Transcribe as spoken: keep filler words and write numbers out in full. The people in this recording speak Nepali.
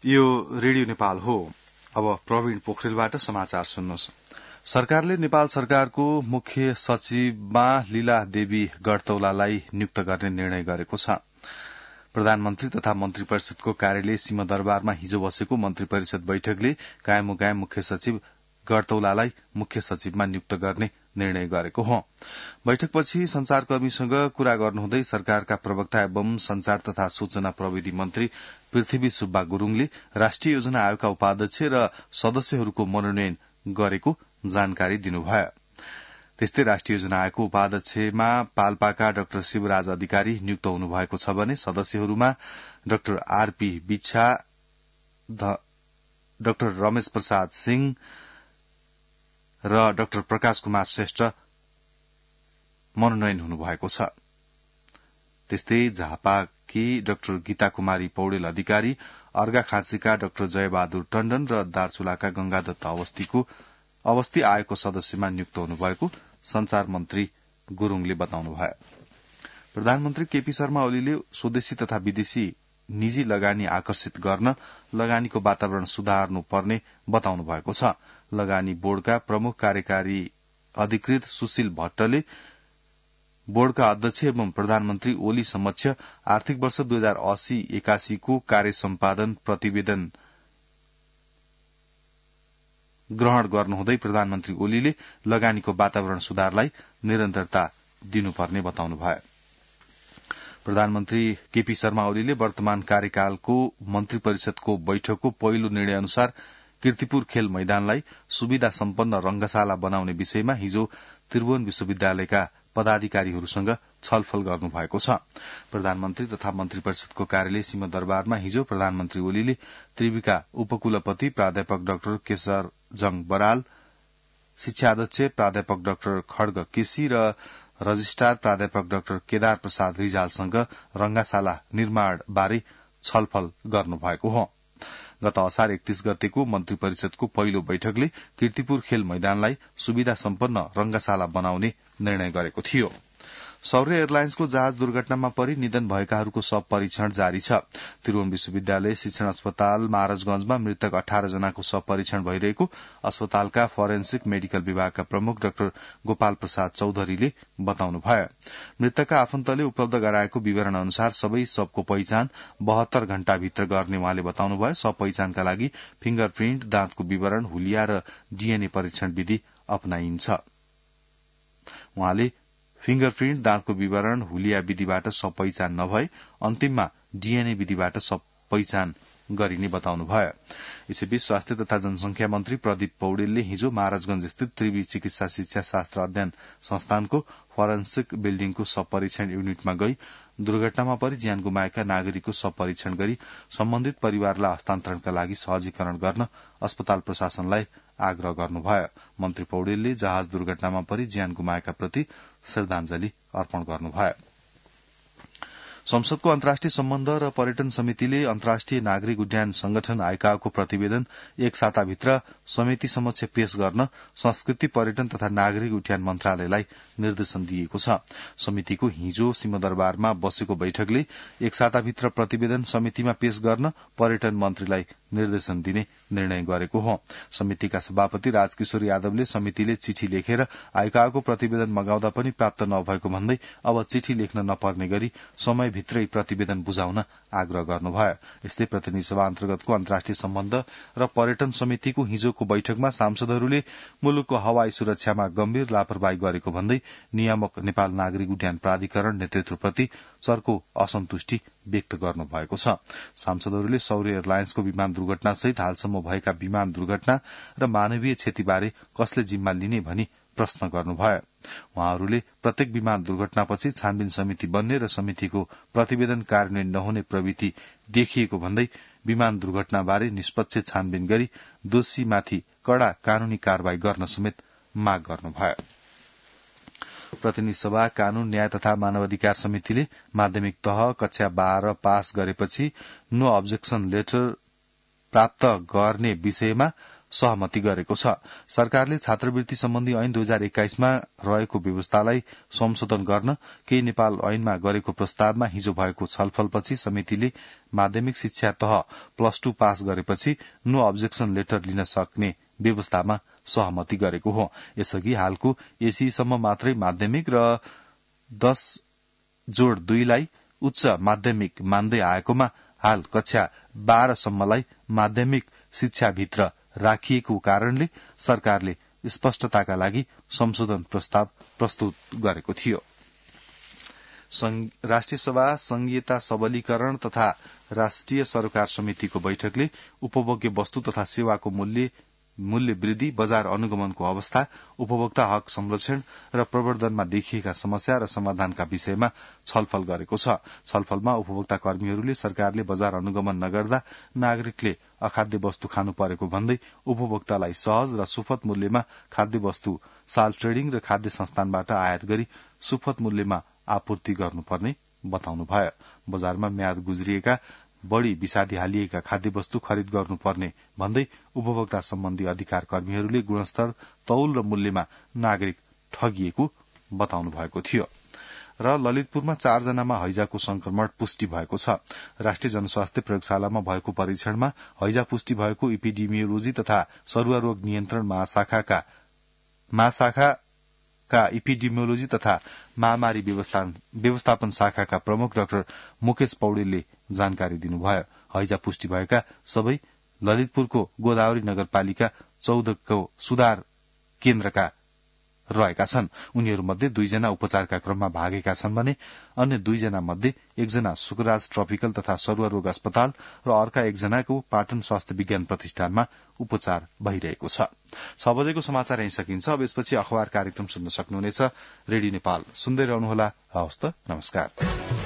यो रेडियो नेपाल हो। अब प्रवीण पोखरेलबाट समाचार सुन्नुहोस्। सरकारले नेपाल सरकारको मुख्य सचिवमा लीला देवी गढतौलालाई नियुक्त गर्ने निर्णय गरेको छ। प्रधानमन्त्री तथा मन्त्री परिषदको कार्यालय सिंहदरबारमा हिजो बसेको मन्त्री परिषद बैठकले कायमोकायम मुख्य सचिव गढतौलालाई मुख्य सचिवमा नियुक्त गर्ने निर्णय गरेको हो। बैठकपछि संचारकर्मीसँग कुरा गर्नुहुँदै सरकारका प्रवक्ता एवं संचार तथा सूचना प्रविधि मन्त्री पृथ्वी सुब्बा गुरूङले राष्ट्रिय योजना आयोगका उपाध्यक्ष र सदस्यहरूको मनोनयन गरेको जानकारी दिनुभयो। त्यस्तै राष्ट्रिय योजना आयोगको उपाध्यक्षमा पाल्पाका डाक्टर शिवराज अधिकारी नियुक्त हुनुभएको छ भने सदस्यहरूमा doctor R P, doctor Ramesh Prasad Singh र डाक्टर प्रकाश कुमार श्रेष्ठ मनोनयन हुनुभएको छ। त्यस्तै झापाकी डाक्टर गीता कुमारी पौडेल अधिकारी, अर्घाखाँचीका डाक्टर जयबहादुर टण्डन र दार्चुलाका गंगादत्त अवस्थीको अवस्थी आयोगको सदस्यमा नियुक्त हुनुभएको संचार मन्त्री गुरूङले बताउनुभयो। प्रधानमन्त्री केपी शर्मा ओलीले स्वदेशी तथा विदेशी निजी लगानी आकर्षित गर्न लगानीको वातावरण सुधार्नुपर्ने बताउनु भएको छ। लगानी बोर्डका प्रमुख कार्यकारी अधिकृत सुशील भट्टले बोर्डका अध्यक्ष एवं प्रधानमन्त्री ओली समक्ष आर्थिक वर्ष दुई हजार अस्सी एकासी को कार्य सम्पादन प्रतिवेदन ग्रहण गर्नुहुँदै प्रधानमन्त्री ओलीले लगानीको वातावरण सुधारलाई निरन्तरता दिनुपर्ने बताउनुभयो। प्रधानमन्त्री केपी शर्मा ओलीले वर्तमान कार्यकालको मन्त्री परिषदको बैठकको पहिलो निर्णय अनुसार कीर्तिपुर खेल मैदानलाई सुविधा सम्पन्न रंगशाला बनाउने विषयमा हिजो त्रिभुवन विश्वविद्यालयका पदाधिकारीहरूसँग छलफल गर्नुभएको छ। प्रधानमन्त्री तथा मन्त्री परिषदको कार्यालय सिंहदरबारमा हिजो प्रधानमन्त्री ओलीले त्रिविका उपकुलपति प्राध्यापक डाक्टर केशर जङ बराल, शिक्षा अध्यक्ष प्राध्यापक डाक्टर खड्ग केसी र रजिस्ट्रार प्राध्यापक डाक्टर केदार प्रसाद रिजालसँग रंगशाला निर्माण बारे छलफल गर्नुभएको हो। गत असार एकतीस गतेको मन्त्री परिषदको पहिलो बैठकले कीर्तिपुर खेल मैदानलाई सुविधा सम्पन्न रंगशाला बनाउने निर्णय गरेको थियो। सौर्य एयरलाइन्सको जहाज दुर्घटनामा परि निधन भएकाहरूको शव परीक्षण जारी छ। त्रिभुवन विश्वविद्यालय शिक्षण अस्पताल महाराजगंजमा मृतक अठार जनाको शव परीक्षण भइरहेको अस्पतालका फोरेन्सिक मेडिकल विभागका प्रमुख डाक्टर गोपाल प्रसाद चौधरीले बताउनुभयो। मृतकका आफन्तले उपलब्ध गराएको विवरण अनुसार सबै शवको पहिचान बहत्तर घण्टाभित्र गर्ने उहाँले बताउनुभयो। शव पहिचानका लागि फिंगर प्रिन्ट, दाँतको विवरण, हुलिया र डीएनए परीक्षण विधि अपनाइन्छ। उहाँले फिंगर प्रिन्ट, दाँतको विवरण, हुलिया विधिबाट शव पहिचान नभए अन्तिममा डीएनए विधिबाट शव पहिचान गरिने बताउनुभयो। यसैबीच स्वास्थ्य तथा जनसंख्या मन्त्री प्रदीप पौडेलले हिजो महाराजगंज स्थित त्रिवी चिकित्सा शिक्षा शास्त्र अध्ययन संस्थानको फोरेन्सिक बिल्डिङको शव परीक्षण युनिटमा गई दुर्घटनामा परि ज्यान गुमाएका नागरिकको शव परीक्षण गरी सम्बन्धित परिवारलाई हस्तान्तरणका लागि सहजीकरण गर्न अस्पताल प्रशासनलाई आग्रह गर्नुभयो। मन्त्री पौडेलले जहाज दुर्घटनामा परि ज्यान गुमाएका प्रति श्रद्धाञ्जली अर्पण गर्नुभयो। संसदको अन्तर्राष्ट्रिय सम्बन्ध र पर्यटन समितिले अन्तर्राष्ट्रिय नागरिक उड्डयन संगठन आइकाओको प्रतिवेदन एक साताभित्र समिति समक्ष पेश गर्न संस्कृति, पर्यटन तथा नागरिक उड्डयन मन्त्रालयलाई निर्देशन दिएको छ। समितिको हिजो सिंहदरबारमा बसेको बैठकले एक साताभित्र प्रतिवेदन समितिमा पेश गर्न पर्यटन मन्त्रीलाई निर्देशन दिने निर्णय गरेको हो। समितिका सभापति राजकिशोर यादवले समितिले चिठी लेखेर आइकाओको प्रतिवेदन मगाउँदा पनि प्राप्त नभएको भन्दै अब चिठी लेख्न नपर्ने गरी समय भित्रै प्रतिवेदन बुझाउन आग्रह गर्नुभयो। यस्तै प्रतिनिधि सभा अन्तर्गतको अन्तर्राष्ट्रिय सम्बन्ध र पर्यटन समितिको हिजोको बैठकमा सांसदहरूले मुलुकको हवाई सुरक्षामा गम्भीर लापरवाही गरेको भन्दै नियामक नेपाल नागरिक उड्डयन प्राधिकरण नेतृत्वप्रति चर्को असन्तुष्टि व्यक्त गर्नुभएको छ। सांसदहरूले सौर्य एयरलाइन्सको विमान दुर्घटनासहित हालसम्म भएका विमान दुर्घटना र मानवीय क्षतिबारे कसले जिम्मा लिने भनी प्रश्न गर्नुभयो। उहाँहरूले प्रत्येक विमान दुर्घटनापछि छानबिन समिति बन्ने र समितिको प्रतिवेदन कार्यान्वयन नहुने प्रवृत्ति देखिएको भन्दै विमान दुर्घटनाबारे निष्पक्ष छानबिन गरी दोषीमाथि कड़ा कानूनी कार्यवाही गर्न समेत माग गर्नुभयो। प्रतिनिधि सभा कानून, न्याय तथा मानवाधिकार समितिले माध्यमिक तह कक्षा बाह्र पास गरेपछि नो अब्जेक्सन लेटर प्राप्त गर्ने विषयमा सहमति गरेको छ। सरकारले छात्रवृत्ति सम्बन्धी ऐन दुई हजार एक्काइसमा रहेको व्यवस्थालाई संशोधन गर्न केही नेपाल ऐनमा गरेको प्रस्तावमा हिजो भएको छलफलपछि समितिले माध्यमिक शिक्षा तह प्लस टू पास गरेपछि नो अब्जेक्सन लेटर लिन सक्ने व्यवस्थामा सहमति गरेको हो। यसअघि हालको एसीसम्म मात्रै माध्यमिक र दश जोड दुईलाई उच्च माध्यमिक मान्दै आएकोमा हाल कक्षा बाह्रसम्मलाई माध्यमिक शिक्षाभित्र राखिएको कारणले सरकारले स्पष्टताका लागि संशोधन प्रस्ताव प्रस्तुत गरेको थियो। राष्ट्रिय सभा संघीयता सबलीकरण तथा राष्ट्रिय सरोकार समितिको बैठकले उपभोग्य वस्तु तथा सेवाको मूल्य मूल्य वृद्धि, बजार अनुगमनको अवस्था, उपभोक्ता हक संरक्षण र प्रवर्धनमा देखिएका समस्या र समाधानका विषयमा छलफल गरेको छ। छलफलमा उपभोक्ता कर्मीहरूले सरकारले बजार अनुगमन नगर्दा नागरिकले अखाद्य वस्तु खानु परेको भन्दै उपभोक्तालाई सहज र सुपथ मूल्यमा खाद्य वस्तु साल ट्रेडिङ र खाद्य संस्थानबाट आयात गरी सुपथ मूल्यमा आपूर्ति गर्नुपर्ने बताउनु भयो। बजारमा म्याद गुज्रिएका बढ़ी विषादी हालिएका खाद्य वस्तु खरिद गर्नुपर्ने भन्दै उपभोक्ता सम्बन्धी अधिकार कर्मीहरूले गुणस्तर, तौल र मूल्यमा नागरिक ठगिएको बताउनु भएको थियो। र ललितपुरमा चारजनामा हैजाको संक्रमण पुष्टि भएको छ। राष्ट्रिय जनस्वास्थ्य प्रयोगशालामा भएको परीक्षणमा हैजा पुष्टि भएको इपिडेमियोलोजी तथा सरुवा रोग नियन्त्रण महाशाखाका महाशाखा का इपिडेमियोलोजी तथा महामारी व्यवस्थापन शाखाका प्रमुख डाक्टर मुकेश पौडेलले जानकारी दिनुभयो। हैजा पुष्टि भएका सबै ललितपुरको गोदावरी नगरपालिका चौधको सुधार केन्द्रका रहेका छन्। उनीहरूमध्ये दुईजना उपचारका क्रममा भागेका छन् भने अन्य दुईजना मध्ये एकजना सुकराज ट्रपिकल तथा सरुवा रोग अस्पताल र अर्का एकजनाको पाटन स्वास्थ्य विज्ञान प्रतिष्ठानमा उपचार भइरहेको छ। छ बजेको समाचार यही सकिन्छ। अब यसपछि अखबार कार्यक्रम सुन्न सक्नुहुनेछ। रेडियो नेपाल सुन्दै रहनुहोला। हवस् त, नमस्कार।